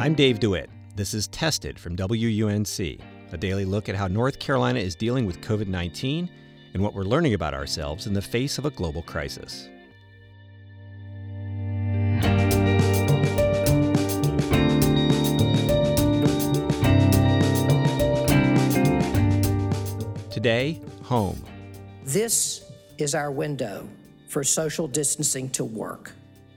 I'm Dave DeWitt. This is Tested from WUNC, a daily look at how North Carolina is dealing with COVID-19 and what we're learning about ourselves in the face of a global crisis. Today, home. This is our window for social distancing to work.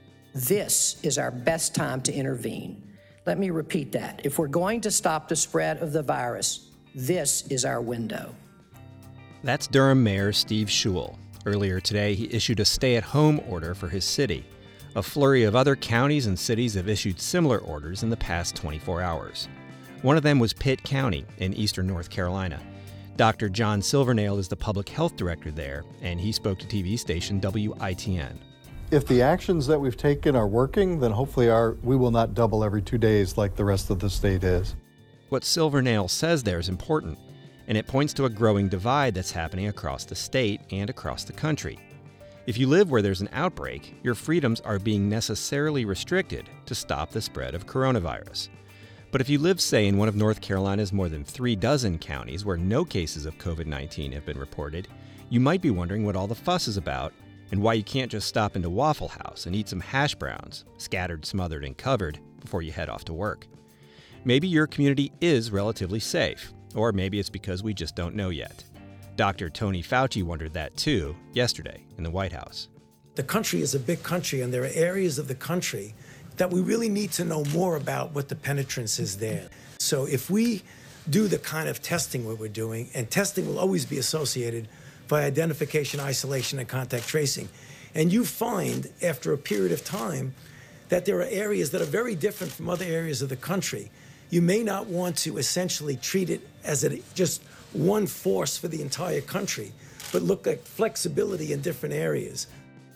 This is our best time to intervene. Let me repeat that. If we're going to stop the spread of the virus, this is our window. That's Durham Mayor Steve Schewel. Earlier today, he issued a stay-at-home order for his city. A flurry of other counties and cities have issued similar orders in the past 24 hours. One of them was Pitt County in eastern North Carolina. Dr. John Silvernail is the public health director there, and he spoke to TV station WITN. If the actions that we've taken are working, then hopefully we will not double every 2 days like the rest of the state is. What Silvernail says there is important, and it points to a growing divide that's happening across the state and across the country. If you live where there's an outbreak, your freedoms are being necessarily restricted to stop the spread of coronavirus. But if you live, say, in one of North Carolina's more than 36 counties where no cases of COVID-19 have been reported, you might be wondering what all the fuss is about and why you can't just stop into Waffle House and eat some hash browns, scattered, smothered, and covered, before you head off to work. Maybe your community is relatively safe, or maybe it's because we just don't know yet. Dr. Tony Fauci wondered that too yesterday in the White House. The country is a big country, and there are areas of the country that we really need to know more about what the penetrance is there. So if we do the kind of testing what we're doing, and testing will always be associated by identification, isolation, and contact tracing. And you find, after a period of time, that there are areas that are very different from other areas of the country. You may not want to essentially treat it as just one force for the entire country, but look at flexibility in different areas.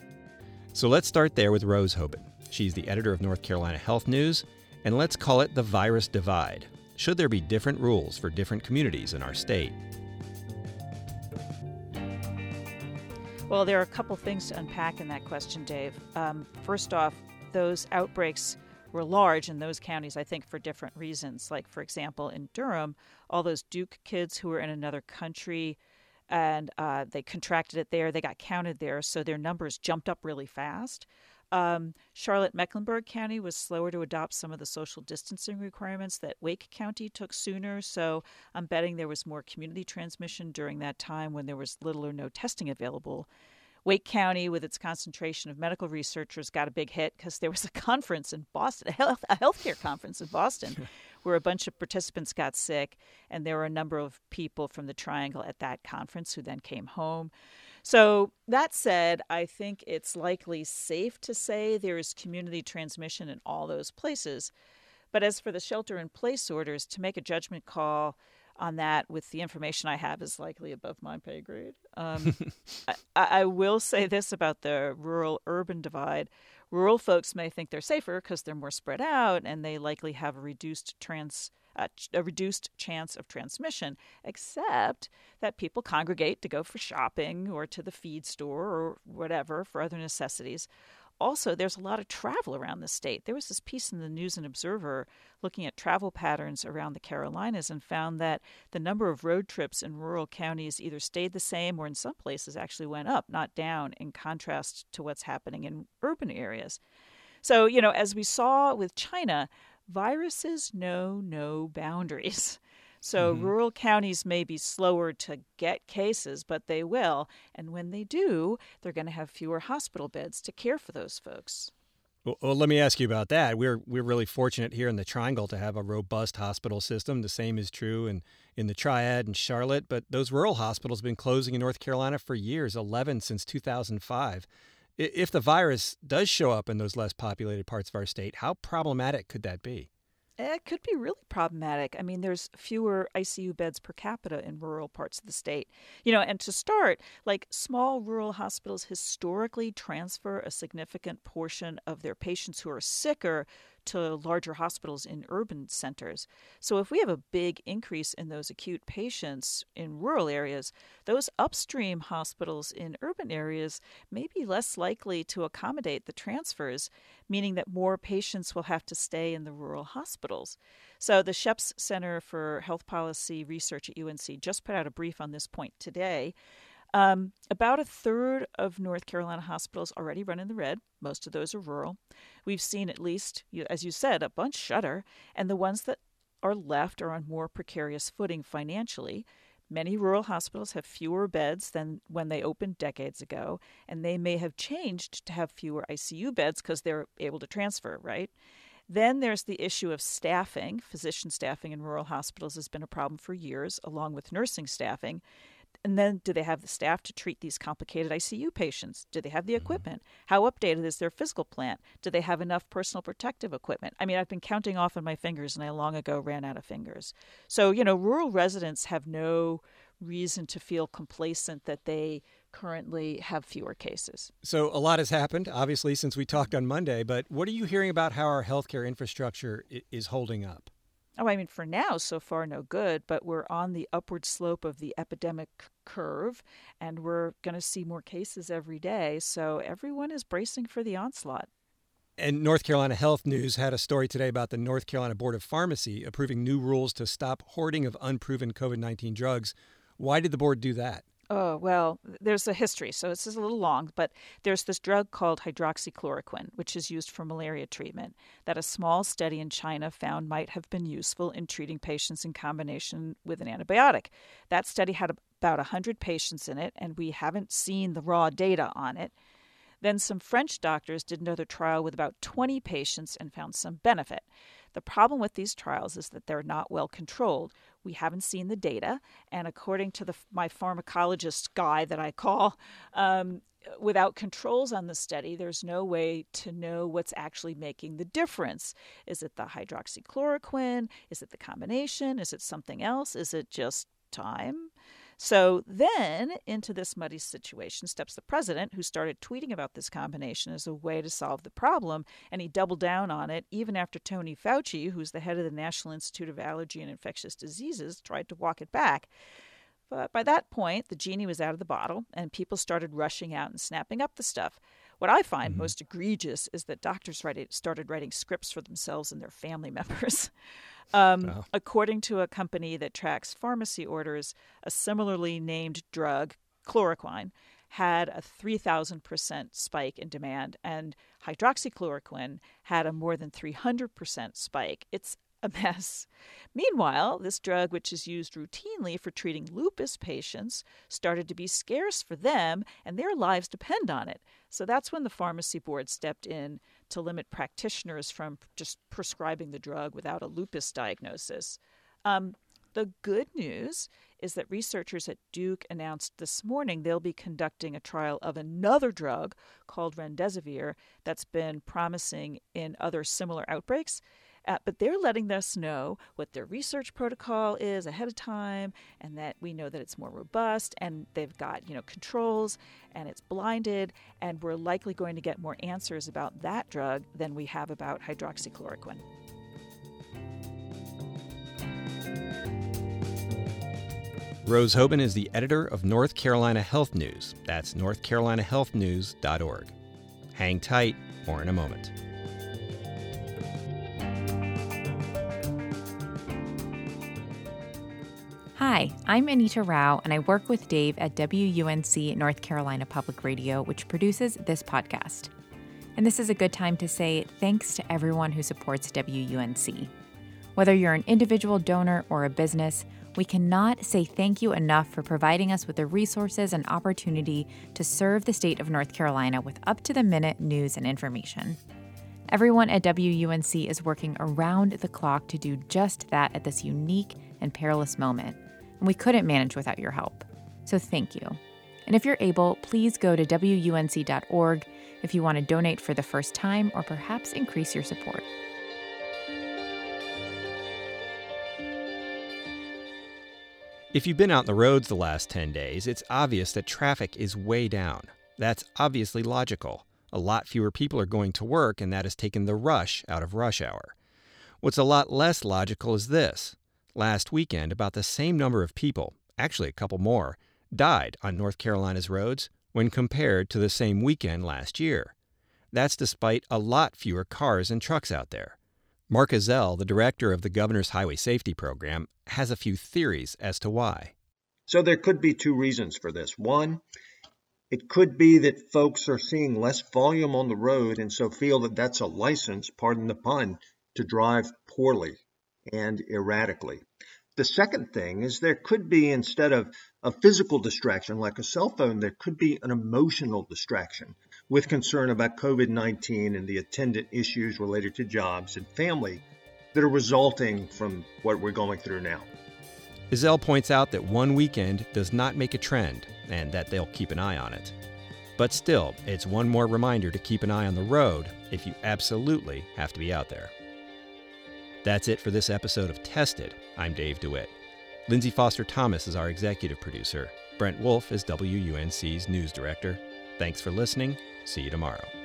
So let's start there with Rose Hoban. She's the editor of North Carolina Health News, and let's call it the virus divide. Should there be different rules for different communities in our state? Well, there are a couple things to unpack in that question, Dave. First off, those outbreaks were large in those counties, I think, for different reasons. Like, for example, in Durham, all those Duke kids who were in another country and they contracted it there, they got counted there, so their numbers jumped up really fast. Charlotte-Mecklenburg County was slower to adopt some of the social distancing requirements that Wake County took sooner, so I'm betting there was more community transmission during that time when there was little or no testing available. Wake County, with its concentration of medical researchers, got a big hit because there was a conference in Boston, a healthcare conference in Boston, where a bunch of participants got sick, and there were a number of people from the Triangle at that conference who then came home. So that said, I think it's likely safe to say there is community transmission in all those places. But as for the shelter-in-place orders, to make a judgment call on that with the information I have is likely above my pay grade. I will say this about the rural-urban divide. Rural folks may think they're safer because they're more spread out and they likely have a reduced chance of transmission, except that people congregate to go for shopping or to the feed store or whatever for other necessities. Also, there's a lot of travel around the state. There was this piece in the News and Observer looking at travel patterns around the Carolinas and found that the number of road trips in rural counties either stayed the same or in some places actually went up, not down, in contrast to what's happening in urban areas. So, as we saw with China, viruses know no boundaries. So rural counties may be slower to get cases, but they will. And when they do, they're going to have fewer hospital beds to care for those folks. Well, let me ask you about that. We're really fortunate here in the Triangle to have a robust hospital system. The same is true in the Triad and Charlotte. But those rural hospitals have been closing in North Carolina for years, 11 since 2005. If the virus does show up in those less populated parts of our state, how problematic could that be? It could be really problematic. I mean, there's fewer ICU beds per capita in rural parts of the state. And to start, small rural hospitals historically transfer a significant portion of their patients who are sicker to larger hospitals in urban centers. So if we have a big increase in those acute patients in rural areas, those upstream hospitals in urban areas may be less likely to accommodate the transfers, meaning that more patients will have to stay in the rural hospitals. So the Sheps Center for Health Policy Research at UNC just put out a brief on this point today. About a third of North Carolina hospitals already run in the red. Most of those are rural. We've seen at least, as you said, a bunch shutter, and the ones that are left are on more precarious footing financially. Many rural hospitals have fewer beds than when they opened decades ago, and they may have changed to have fewer ICU beds because they're able to transfer, right? Then there's the issue of staffing. Physician staffing in rural hospitals has been a problem for years, along with nursing staffing. And then do they have the staff to treat these complicated ICU patients? Do they have the equipment? How updated is their physical plant? Do they have enough personal protective equipment? I mean, I've been counting off on my fingers, and I long ago ran out of fingers. So, rural residents have no reason to feel complacent that they currently have fewer cases. So a lot has happened, obviously, since we talked on Monday. But what are you hearing about how our healthcare infrastructure is holding up? Oh, I mean, for now, so far, no good, but we're on the upward slope of the epidemic curve, and we're going to see more cases every day, so everyone is bracing for the onslaught. And North Carolina Health News had a story today about the North Carolina Board of Pharmacy approving new rules to stop hoarding of unproven COVID-19 drugs. Why did the board do that? Oh, well, there's a history, so this is a little long, but there's this drug called hydroxychloroquine, which is used for malaria treatment, that a small study in China found might have been useful in treating patients in combination with an antibiotic. That study had about 100 patients in it, and we haven't seen the raw data on it. Then some French doctors did another trial with about 20 patients and found some benefit. The problem with these trials is that they're not well controlled. We haven't seen the data, and according to my pharmacologist guy that I call, without controls on the study, there's no way to know what's actually making the difference. Is it the hydroxychloroquine? Is it the combination? Is it something else? Is it just time? So then into this muddy situation steps the president, who started tweeting about this combination as a way to solve the problem, and he doubled down on it even after Tony Fauci, who's the head of the National Institute of Allergy and Infectious Diseases, tried to walk it back. But by that point, the genie was out of the bottle, and people started rushing out and snapping up the stuff. What I find most egregious is that doctors started writing scripts for themselves and their family members. According to a company that tracks pharmacy orders, a similarly named drug, chloroquine, had a 3,000% spike in demand, and hydroxychloroquine had a more than 300% spike. It's a mess. Meanwhile, this drug, which is used routinely for treating lupus patients, started to be scarce for them, and their lives depend on it. So that's when the pharmacy board stepped in to limit practitioners from just prescribing the drug without a lupus diagnosis. The good news is that researchers at Duke announced this morning they'll be conducting a trial of another drug called remdesivir that's been promising in other similar outbreaks. But they're letting us know what their research protocol is ahead of time, and that we know that it's more robust, and they've got, controls, and it's blinded, and we're likely going to get more answers about that drug than we have about hydroxychloroquine. Rose Hoban is the editor of North Carolina Health News. That's northcarolinahealthnews.org. Hang tight, more in a moment. Hi, I'm Anita Rao, and I work with Dave at WUNC North Carolina Public Radio, which produces this podcast. And this is a good time to say thanks to everyone who supports WUNC. Whether you're an individual donor or a business, we cannot say thank you enough for providing us with the resources and opportunity to serve the state of North Carolina with up-to-the-minute news and information. Everyone at WUNC is working around the clock to do just that at this unique and perilous moment. And we couldn't manage without your help. So thank you. And if you're able, please go to WUNC.org if you want to donate for the first time or perhaps increase your support. If you've been out on the roads the last 10 days, it's obvious that traffic is way down. That's obviously logical. A lot fewer people are going to work, and that has taken the rush out of rush hour. What's a lot less logical is this. Last weekend, about the same number of people, actually a couple more, died on North Carolina's roads when compared to the same weekend last year. That's despite a lot fewer cars and trucks out there. Mark Ezell, the director of the Governor's Highway Safety Program, has a few theories as to why. So there could be two reasons for this. One, it could be that folks are seeing less volume on the road and so feel that that's a license, pardon the pun, to drive poorly and erratically. The second thing is there could be, instead of a physical distraction like a cell phone, there could be an emotional distraction with concern about COVID-19 and the attendant issues related to jobs and family that are resulting from what we're going through now. Ezell points out that one weekend does not make a trend and that they'll keep an eye on it. But still, it's one more reminder to keep an eye on the road if you absolutely have to be out there. That's it for this episode of Tested. I'm Dave DeWitt. Lindsay Foster Thomas is our executive producer. Brent Wolf is WUNC's news director. Thanks for listening. See you tomorrow.